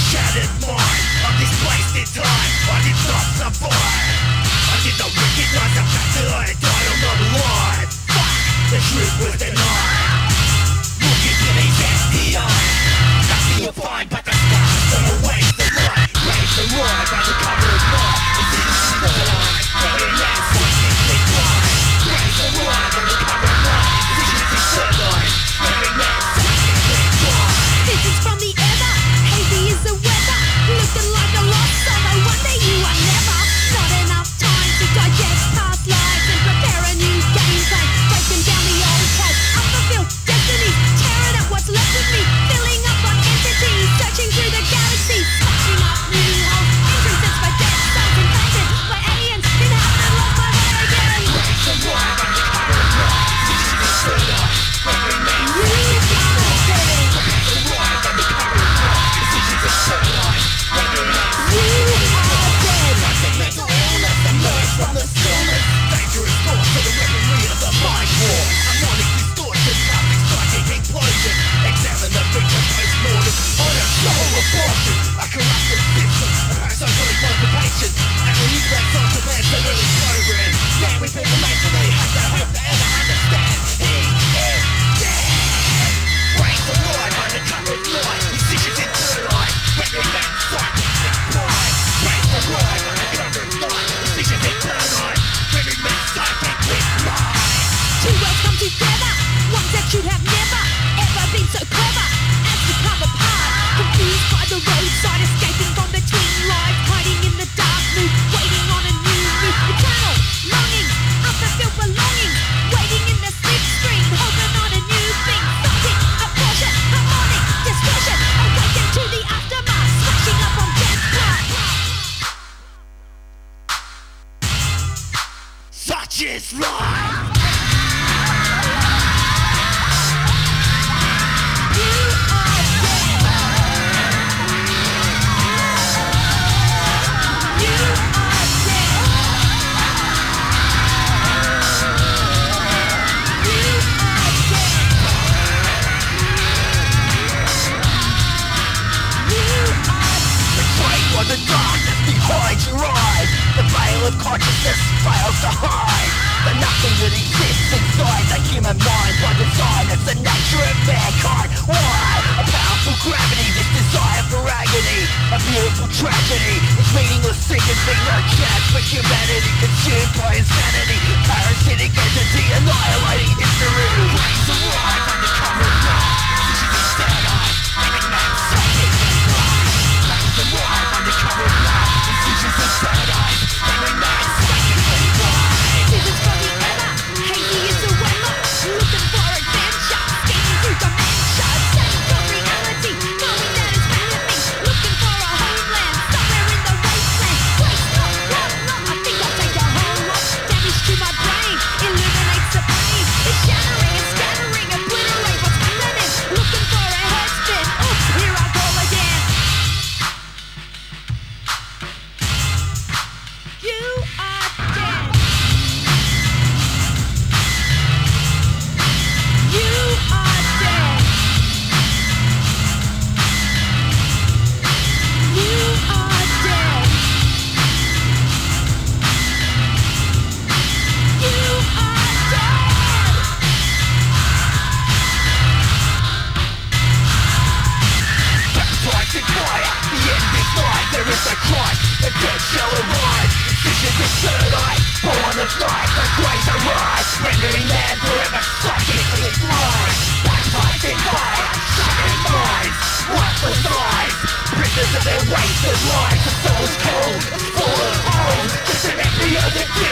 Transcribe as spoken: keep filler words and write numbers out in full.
shattered mind. I'm displaced in time, I did not survive. I did not recognize the fact that I had died, I'm not alive. Fuck, the truth was denied. Look into these empty eyes, nothing you'll find but the scars that erase the light. Raise the light under cover of night. It's in the light, burning out psychically blind. Raise the light under cover of night. Visions in sunlight, burning out psychically blind. This is from the ever, hazy is the weather. Looking like a lost soul, no wonder you are never. Not enough time to digest past lives and prepare a new game plan. Breaking down the old code, unfulfilled destiny. Tearing up what's left of me, filling up on entities. Searching through the galaxy, smashing up new holes. Entrances for dead souls invented by aliens. Inhabited lost my way again. Raise the light under cover of night. Visions in sunlight, burning out You are dead. Raise the light under cover of night. Visions in sunlight, burning out You are dead. like a mental illness emerged from the stillness. Dangerous thoughts of the weaponry of the mind war. Harmonic distortion, plastic psychic implosion. Examine the victim post-mortem on a soul abortion. A corrupted system, a parasocial motivation. And a reflex on command to early program. Man with information they have to hope to ever understand. He is dead. Raise the light under cover of night. Decisions in sunlight, rendering that psychic blind. Raise the light under cover of night. Decisions in sunlight, rendering that psychic blind. Two worlds come together, ones that should have never ever been so clever as to come apart. Confused by the roadside, escaping from between lives, hiding in the dark mood, waiting on a new move. Eternal longings, unfulfilled belongings, waiting in the slipstream, hoping on a new thing. Psychic abortion, harmonic distortion, awaken to the aftermath, smashing up on death's path. Such is life. You are dead. You are dead. You are dead. You are Betrayed by the darkness behind your eyes. The veil of consciousness fails to hide the nothing that exists inside the human mind. By design, it's the nature of mankind. Why? A powerful gravity, this desire for agony. A beautiful tragedy, it's meaningless secondly. No chance for humanity, consumed by insanity. Parasitic entity, annihilating history. Raise the light under cover of night. Visions in sunlight, making man psychic and blind. Raise the light under cover of night. Visions in sunlight, making man psychic and blind. Visions from the ever, hazy is the weather. Looking for adventure, scanning through dementia. Setting from reality, knowing that it's happening. Looking for a homeland, somewhere in the wasteland. Place not, not, not, I think I'll take a whole lot. Damage to my brain, illuminates the pain. It's shattering and scattering, obliterate what's happening. Looking for a headspin, oh, here I go again. You are dead. You are dead. You are dead. You are dead. Baptized in fire, the end is nigh. There is a Christ, the dead shall arise. Visions in sunlight, born of night. The grace arise, rendering man forever psychically blind. Baptized in fire, shattered minds, lifeless eyes. Prisoners of their wasted lives, the soul's cold, full of holes. Just an embryo that